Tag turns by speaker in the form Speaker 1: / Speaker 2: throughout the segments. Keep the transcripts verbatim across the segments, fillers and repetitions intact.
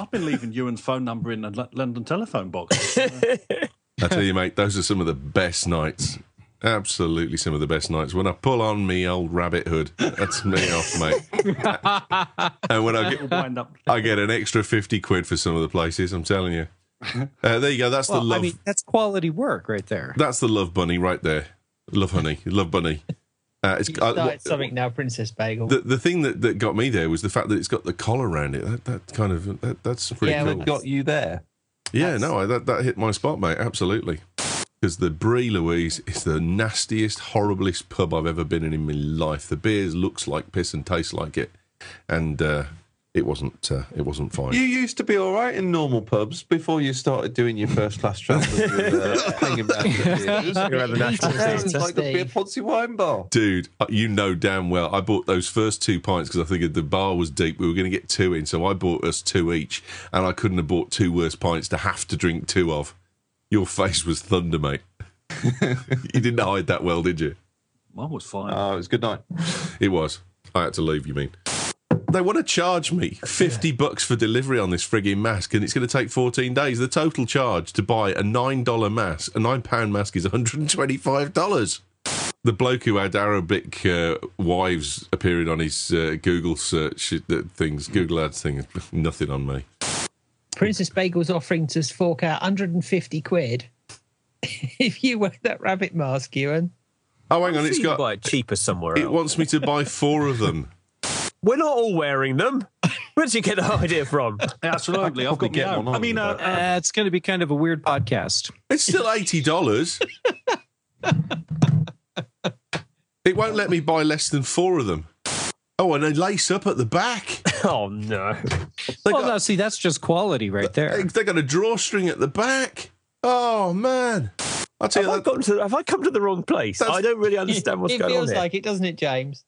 Speaker 1: I've been leaving Ewan's phone number in the L- London telephone box. Uh,
Speaker 2: I tell you, mate, those are some of the best nights. Absolutely some of the best nights. When I pull on me old rabbit hood, that's me off, mate. And when I get,
Speaker 1: wind up.
Speaker 2: I get an extra fifty quid for some of the places, I'm telling you. Uh, there you go. That's
Speaker 3: well,
Speaker 2: the love.
Speaker 3: I mean, that's quality work right there.
Speaker 2: That's the love bunny right there. Love honey. Love bunny. Uh, it's,
Speaker 4: You
Speaker 2: uh,
Speaker 4: started
Speaker 2: what-
Speaker 4: something now, Princess Bagel.
Speaker 2: the, the thing that, that got me there was the fact that it's got the collar around it. That, that kind of, that, that's pretty
Speaker 4: Yeah,
Speaker 2: cool.
Speaker 4: well,
Speaker 5: Got you there.
Speaker 2: Yeah, no, I, that, that hit my spot, mate. Absolutely. Because the Brie Louise is the nastiest, horriblest pub I've ever been in in my life. The beers looks like piss and tastes like it, and uh, it wasn't. Uh, it wasn't fine.
Speaker 5: You used to be all right in normal pubs before you started doing your first class travels with uh, hanging around the
Speaker 6: You're at the National
Speaker 5: It's
Speaker 6: Theatre.
Speaker 5: like a beer Ponzi wine bar.
Speaker 2: Dude, uh, you know damn well. I bought those first two pints because I figured the bar was deep. We were going to get two in, so I bought us two each, and I couldn't have bought two worse pints to have to drink two of. Your face was thunder, mate. You didn't hide that well, did you?
Speaker 1: Mine was fine.
Speaker 5: Oh, it was a good night.
Speaker 2: It was. I had to leave, you mean. They want to charge me fifty bucks for delivery on this frigging mask, and it's going to take fourteen days. The total charge to buy a nine dollar mask, a nine pound mask, is one hundred twenty-five dollars. The bloke who had Arabic uh, wives appearing on his uh, Google search uh, things, Google Ads things, nothing on me.
Speaker 4: Princess Bagel's offering to fork out one hundred fifty quid if you wear that rabbit mask, Ewan.
Speaker 2: Oh, hang on,
Speaker 6: I'm
Speaker 2: it's
Speaker 6: sure you
Speaker 2: got.
Speaker 6: can buy it cheaper somewhere
Speaker 2: It
Speaker 6: else.
Speaker 2: wants me to buy four of them.
Speaker 6: We're not all wearing them. Where did you get that idea from?
Speaker 1: Absolutely, I've
Speaker 5: probably
Speaker 1: got
Speaker 5: get
Speaker 1: my
Speaker 5: one
Speaker 1: own.
Speaker 5: on
Speaker 1: I mean, uh,
Speaker 5: with
Speaker 3: Uh, it's going to be kind of a weird podcast.
Speaker 2: It's still eighty dollars. It won't let me buy less than four of them. Oh, and they lace up at the back.
Speaker 6: Oh, no.
Speaker 2: They
Speaker 3: Well,
Speaker 2: got,
Speaker 3: no, see, that's just quality right there.
Speaker 2: they got a drawstring at the back. Oh, man. I'll tell
Speaker 6: Have
Speaker 2: you
Speaker 6: I,
Speaker 2: that.
Speaker 6: gotten to, have I come to the wrong place?
Speaker 2: That's-
Speaker 6: I don't really understand what's
Speaker 4: it
Speaker 6: going on
Speaker 4: feels
Speaker 6: here.
Speaker 4: like it, doesn't it, James?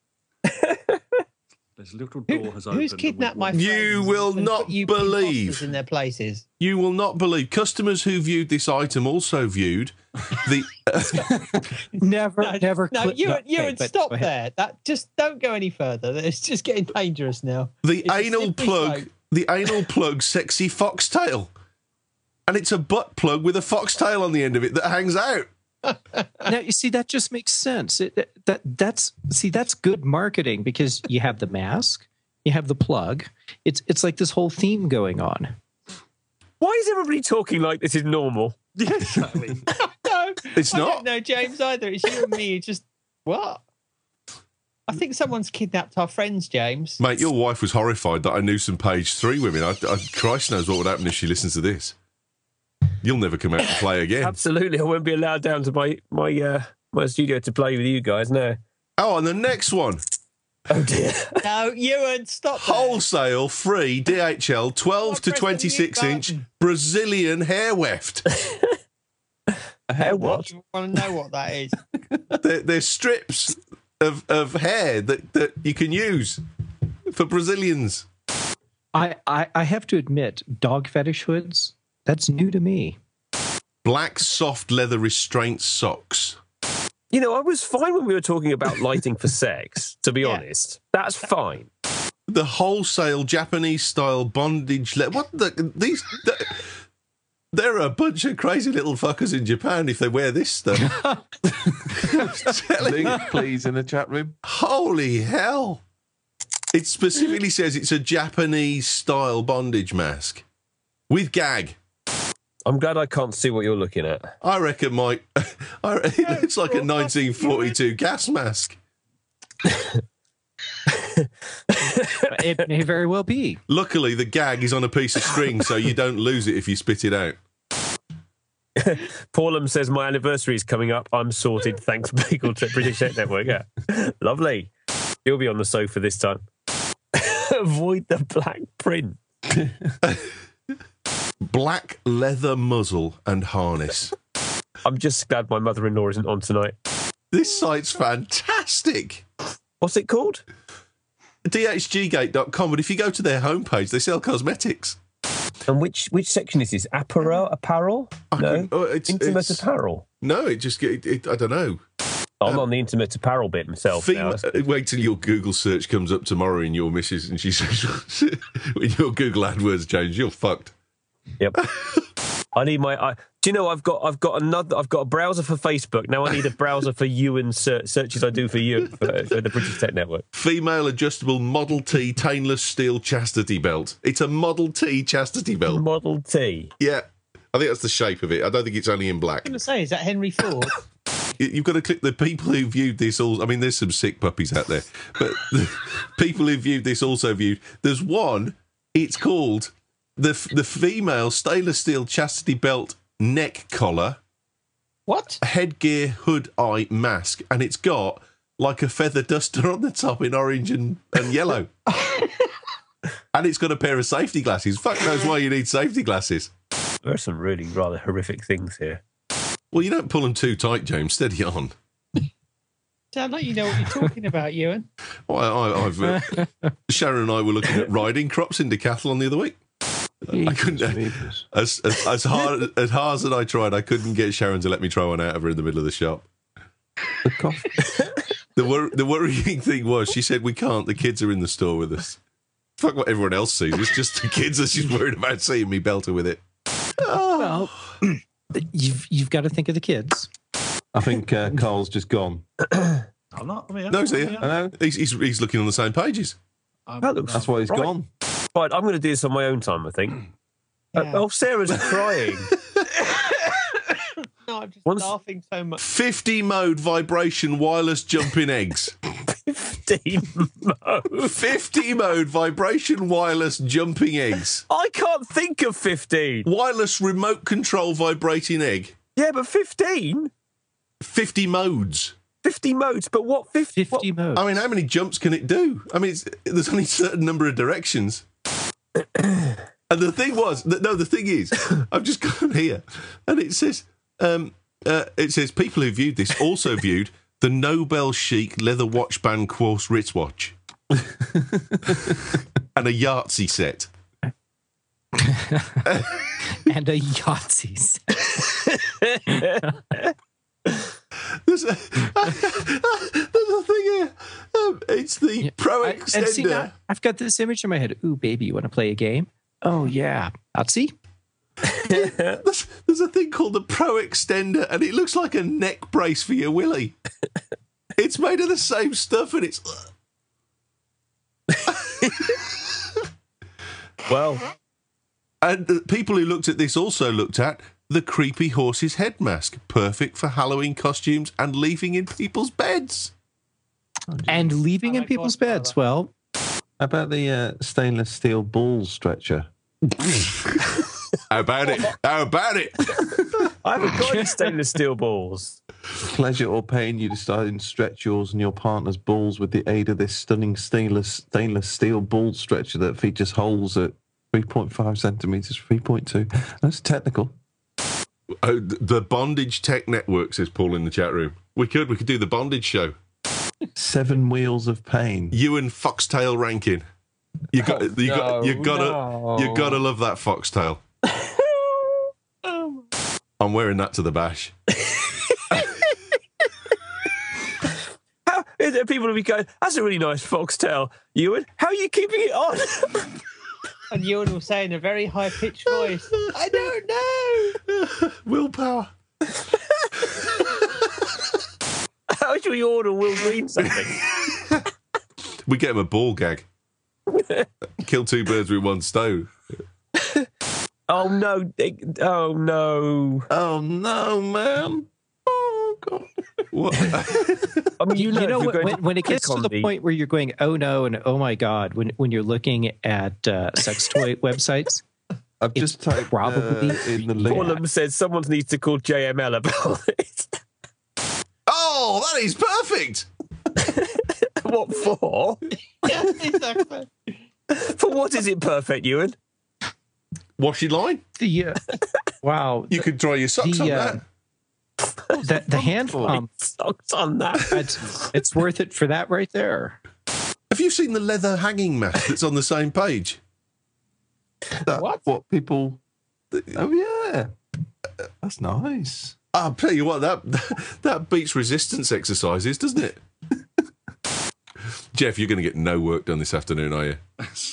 Speaker 1: this little door has opened.
Speaker 4: Who's
Speaker 1: and
Speaker 4: kidnapped
Speaker 1: we-
Speaker 4: my friends?
Speaker 2: You will
Speaker 4: and
Speaker 2: not
Speaker 4: put you
Speaker 2: believe.
Speaker 4: imposters in their places?
Speaker 2: You will not believe. Customers who viewed this item also viewed the.
Speaker 3: Never,
Speaker 4: No,
Speaker 3: never.
Speaker 4: no,
Speaker 3: click-
Speaker 4: you,
Speaker 3: no,
Speaker 4: you
Speaker 3: okay,
Speaker 4: would
Speaker 3: but
Speaker 4: stop
Speaker 3: go ahead.
Speaker 4: there. That just don't go any further. It's just getting dangerous now.
Speaker 2: the
Speaker 4: It's a
Speaker 2: anal
Speaker 4: slippery
Speaker 2: plug.
Speaker 4: slope.
Speaker 2: The anal plug sexy foxtail. And it's a butt plug with a foxtail on the end of it that hangs out.
Speaker 3: Now you see that just makes sense. It, that, that that's see that's good marketing because you have the mask, you have the plug. It's it's like this whole theme going on.
Speaker 6: Why is everybody talking like this is normal?
Speaker 1: Yeah, exactly.
Speaker 4: No,
Speaker 2: It's
Speaker 4: I
Speaker 2: not.
Speaker 4: don't know James either. It's you and me. It's just what? I think someone's kidnapped our friends, James.
Speaker 2: Mate, your wife was horrified that I knew some page three women. I, I, Christ knows what would happen if she listens to this. You'll never come out to play again.
Speaker 6: Absolutely. I won't be allowed down to my, my, uh, my studio to play with you guys, no.
Speaker 2: Oh, and the next one.
Speaker 6: Oh, dear.
Speaker 4: No, Ewan, stop. there.
Speaker 2: Wholesale free D H L twelve to
Speaker 4: press the
Speaker 2: twenty-six
Speaker 4: mute
Speaker 2: inch
Speaker 4: button.
Speaker 2: Brazilian hair weft.
Speaker 5: Hair what?
Speaker 4: You want to know what that is?
Speaker 2: they're, they're strips of, of hair that, that you can use for Brazilians.
Speaker 3: I, I I have to admit, dog fetish hoods. That's new to me.
Speaker 2: Black soft leather restraint socks.
Speaker 6: You know, I was fine when we were talking about lighting for sex, to be
Speaker 4: Yeah.
Speaker 6: honest. That's fine.
Speaker 2: The wholesale Japanese style bondage. Le- what the these? The, there are a bunch of crazy little fuckers in Japan if they wear this stuff. I'm telling you.
Speaker 5: Link, please, in the chat room.
Speaker 2: Holy hell! It specifically says it's a Japanese style bondage mask with gag.
Speaker 6: I'm glad I can't see what you're looking at.
Speaker 2: I reckon my I, it looks like a nineteen forty-two gas mask.
Speaker 3: It may very well be.
Speaker 2: Luckily, the gag is on a piece of string, so you don't lose it if you spit it out.
Speaker 6: Paulum says, my anniversary is coming up. I'm sorted. Thanks, Bagel, to British Tech Network. Yeah. Lovely. You'll be on the sofa this time. Avoid the black print.
Speaker 2: Black leather muzzle and harness.
Speaker 6: I'm just glad my mother-in-law isn't on tonight.
Speaker 2: This site's fantastic.
Speaker 6: What's it called?
Speaker 2: D H G gate dot com, but if you go to their homepage, they sell cosmetics.
Speaker 6: And which which section is this? Apparel? Apparel?
Speaker 2: I
Speaker 6: No.
Speaker 2: can- oh, it's-
Speaker 6: Intimate
Speaker 2: it's-
Speaker 6: apparel.
Speaker 2: No, it just, it, it, I don't know.
Speaker 6: I'm on the intimate apparel bit myself now.
Speaker 2: Fema- uh, wait till your Google search comes up tomorrow in your missus and she says, with your Google AdWords, James, you're fucked.
Speaker 6: Yep. I need my. I, do you know I've got I've got another I've got a browser for Facebook now. I need a browser for you and ser- searches I do for you for, for the British Tech Network.
Speaker 2: Female adjustable Model T stainless steel chastity belt. It's a Model T chastity belt.
Speaker 6: Model T.
Speaker 2: Yeah, I think that's the shape of it. I don't think it's only in black.
Speaker 4: I'm going to say, is that Henry Ford?
Speaker 2: You've got to click the people who viewed this all. I mean, there's some sick puppies out there, but the people who viewed this also viewed. There's one. It's called the the female stainless steel chastity belt neck collar,
Speaker 4: What?
Speaker 2: headgear, hood, eye, mask, and it's got like a feather duster on the top in orange and, and yellow. And it's got a pair of safety glasses. Fuck knows why you need safety glasses.
Speaker 6: There are some really rather horrific things here.
Speaker 2: Well, you don't pull them too tight, James. Steady on.
Speaker 4: Sound like you know what you're talking about, Ewan.
Speaker 2: Well, I, I've uh, Sharon and I were looking at riding crops in Decathlon the other week. I couldn't as, as as hard as hard as I tried. I couldn't get Sharon to let me try one out of her in the middle of the shop.
Speaker 5: The coffee.
Speaker 2: The wor- the worrying thing was she said we can't. The kids are in the store with us. Fuck what everyone else sees. It's just the kids that she's worried about seeing me belt her with it.
Speaker 3: Well, you've you've got to think of the kids.
Speaker 5: I think uh, Carl's just gone.
Speaker 1: I'm not. I mean,
Speaker 2: No, he's here.
Speaker 1: yeah.
Speaker 5: I know.
Speaker 2: He's, he's he's looking on the same pages.
Speaker 1: I'm-
Speaker 6: That looks-
Speaker 5: That's why he's
Speaker 6: Right.
Speaker 5: gone.
Speaker 6: Right, I'm going to do this on my own time, I think. Uh,
Speaker 4: Yeah.
Speaker 6: oh, Sarah's crying.
Speaker 4: No, I'm just
Speaker 6: Once-
Speaker 4: laughing so much.
Speaker 2: fifty mode vibration wireless jumping eggs.
Speaker 6: fifteen mode.
Speaker 2: fifty mode vibration wireless jumping eggs.
Speaker 6: I can't think of fifteen.
Speaker 2: Wireless remote control vibrating egg.
Speaker 6: Yeah, but fifteen?
Speaker 2: fifty modes.
Speaker 6: fifty modes, but what fifty?
Speaker 3: Fifty modes.
Speaker 2: I mean, how many jumps can it do? I mean, it's, there's only a certain number of directions. And the thing was, that, no, the thing is, I've just gone here, and it says, um, uh, it says people who viewed this also viewed the Nobel Chic leather watch band Quartz wristwatch and a Yahtzee set.
Speaker 3: And a Yahtzee set.
Speaker 2: There's a, there's a thing here. Um, it's the Pro
Speaker 3: I- and see,
Speaker 2: Extender.
Speaker 3: now I've got this image in my head. Ooh, baby, you want to play a game? Oh, yeah. Yahtzee?
Speaker 2: There's, there's a thing called the Pro Extender, and it looks like a neck brace for your willy. It's made of the same stuff, and it's.
Speaker 6: Well,
Speaker 2: And the people who looked at this also looked at the creepy horse's head mask, perfect for Halloween costumes and leaving in people's beds.
Speaker 3: And leaving
Speaker 4: I
Speaker 3: in
Speaker 4: like
Speaker 3: people's
Speaker 4: Godfather.
Speaker 3: beds. Well,
Speaker 5: How about the uh, stainless steel ball stretcher?
Speaker 2: How about it? How about it?
Speaker 6: I haven't got any stainless steel balls.
Speaker 5: Pleasure or pain, you decide to stretch yours and your partner's balls with the aid of this stunning stainless stainless steel ball stretcher that features holes at three point five centimetres, three point two. That's technical.
Speaker 2: Oh, the Bondage Tech Network, says Paul in the chat room. We could, we could do the bondage show.
Speaker 5: Seven wheels of pain.
Speaker 2: You and Foxtail Rankin. You got,
Speaker 6: Oh,
Speaker 2: you got, you
Speaker 6: no,
Speaker 2: gotta,
Speaker 6: no.
Speaker 2: you gotta love that Foxtail. I'm wearing that to the bash.
Speaker 6: How, people will be going, that's a really nice foxtail. Ewan, how are you keeping it on?
Speaker 4: And Ewan will say in a very high pitched voice, I don't know.
Speaker 2: Willpower.
Speaker 6: How should we order Will Green something?
Speaker 2: We get him a ball gag. Kill two birds with one stone.
Speaker 6: Oh no! it- Oh no!
Speaker 5: Oh no, man! Oh god!
Speaker 2: What?
Speaker 6: I mean, you know,
Speaker 3: you know
Speaker 6: if you're
Speaker 3: when,
Speaker 6: going
Speaker 3: when, when it
Speaker 6: click
Speaker 3: gets to
Speaker 6: on
Speaker 3: the point where you're going, oh no, and oh my God, when when you're looking at uh, sex toy websites,
Speaker 5: I've
Speaker 3: It's
Speaker 5: just typed
Speaker 3: probably
Speaker 5: uh, in the link.
Speaker 6: one of them said someone needs to call J M L about it.
Speaker 2: Oh, that is perfect.
Speaker 6: What for?
Speaker 4: Yeah, exactly.
Speaker 6: For what is it perfect, Ewan?
Speaker 2: Washing line.
Speaker 3: the uh, wow,
Speaker 2: You could dry your socks
Speaker 3: The,
Speaker 2: on
Speaker 3: uh,
Speaker 2: that.
Speaker 3: the, the hand pump,
Speaker 6: Socks on that.
Speaker 3: it's, it's worth it for that right there.
Speaker 2: Have you seen the leather hanging mat that's on the same page?
Speaker 5: That-
Speaker 4: What?
Speaker 5: What people? Oh yeah, that's nice.
Speaker 2: I'll tell you what, that that beats resistance exercises, doesn't it? Jeff, you're going to get no work done this afternoon, are you?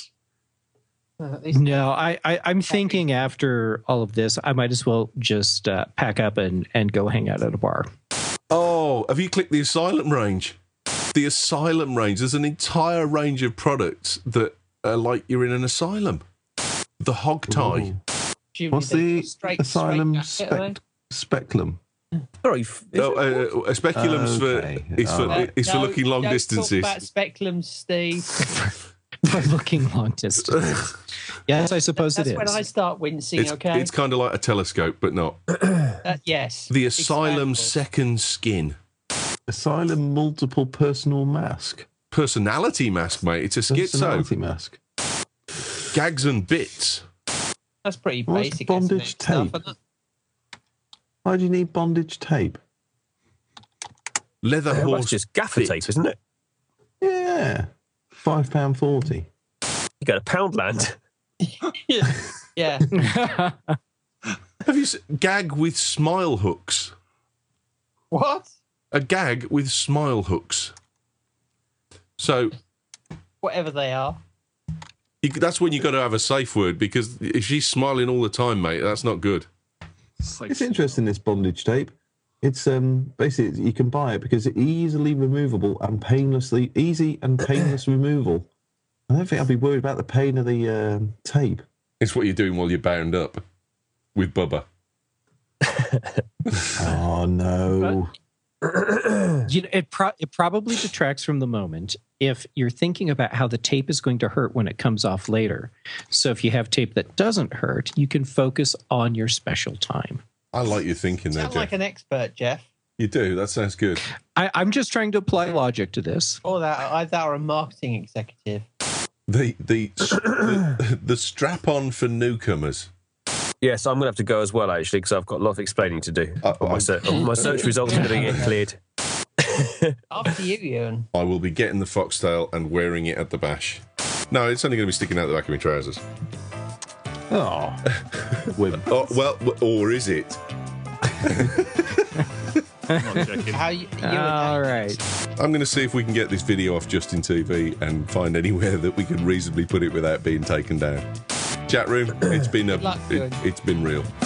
Speaker 3: No, I, I, I'm thinking after all of this, I might as well just uh, pack up and, and go hang out at a bar.
Speaker 2: Oh, have you clicked the Asylum range? The Asylum range. There's an entire range of products that are like you're in an asylum. The hog tie.
Speaker 5: Ooh. What's the
Speaker 4: straight,
Speaker 5: Asylum
Speaker 4: straight jacket,
Speaker 5: spec- Speculum?
Speaker 6: Sorry, f-
Speaker 2: Oh, uh, a speculum's
Speaker 5: Okay.
Speaker 2: for is for
Speaker 5: Oh.
Speaker 2: is for
Speaker 4: No,
Speaker 2: looking long
Speaker 4: don't
Speaker 2: distances.
Speaker 4: Talk about speculums, Steve.
Speaker 3: For looking long distance. Yes, I suppose
Speaker 4: That's
Speaker 3: it is.
Speaker 4: when I start wincing.
Speaker 2: It's,
Speaker 4: okay.
Speaker 2: it's kind of like a telescope, but not.
Speaker 4: Uh, yes.
Speaker 2: The Asylum
Speaker 4: Expandable.
Speaker 2: second skin.
Speaker 5: Asylum multiple personal mask.
Speaker 2: Personality mask, mate. It's a schizo.
Speaker 5: Personality mask.
Speaker 2: Gags and bits.
Speaker 4: That's pretty
Speaker 5: What's
Speaker 4: basic.
Speaker 5: bondage
Speaker 4: isn't it? Stuff,
Speaker 5: tape?
Speaker 4: isn't it?
Speaker 5: Why do you need bondage tape?
Speaker 2: Leather
Speaker 6: that's
Speaker 2: horse.
Speaker 6: just gaffer
Speaker 2: bit.
Speaker 6: tape, isn't it?
Speaker 5: Yeah. Five pound forty.
Speaker 6: You go to Poundland.
Speaker 4: Yeah.
Speaker 2: Have you seen gag with smile hooks?
Speaker 4: What?
Speaker 2: A gag with smile hooks. So
Speaker 4: Whatever they are.
Speaker 2: you, that's when you got to have a safe word, because if she's smiling all the time, mate, that's not good.
Speaker 1: It's like-
Speaker 5: It's interesting, this bondage tape. It's um basically you can buy it because it's easily removable and painlessly easy and painless removal. I don't think I'd be worried about the pain of the um, tape.
Speaker 2: It's what you're doing while you're bound up with Bubba.
Speaker 5: Oh no!
Speaker 3: You know, it, pro- it probably detracts from the moment if you're thinking about how the tape is going to hurt when it comes off later. So if you have tape that doesn't hurt, you can focus on your special time.
Speaker 2: I like your thinking there,
Speaker 4: Sound
Speaker 2: Jeff.
Speaker 4: like an expert, Jeff.
Speaker 2: You do. That sounds good.
Speaker 3: I, I'm just trying to apply logic to this.
Speaker 4: Or that either or a marketing executive.
Speaker 2: The the the, the strap on for newcomers.
Speaker 6: Yes, I'm going to have to go as well, actually, because I've got a lot of explaining to do.
Speaker 2: Uh,
Speaker 6: my,
Speaker 2: I'm-
Speaker 6: ser- my search results are going to get cleared.
Speaker 4: After you, Ewan.
Speaker 2: I will be getting the foxtail and wearing it at the bash. No, it's only going to be sticking out the back of my trousers.
Speaker 5: Oh, Wim.
Speaker 2: Oh, well, or is it?
Speaker 1: I'm not checking.
Speaker 4: How you, you
Speaker 3: All right.
Speaker 2: I'm going to see if we can get this video off Justin T V and find anywhere that we can reasonably put it without being taken down. Chat room, it's been a,
Speaker 4: luck,
Speaker 2: it,
Speaker 4: Ewan.
Speaker 2: it's been real.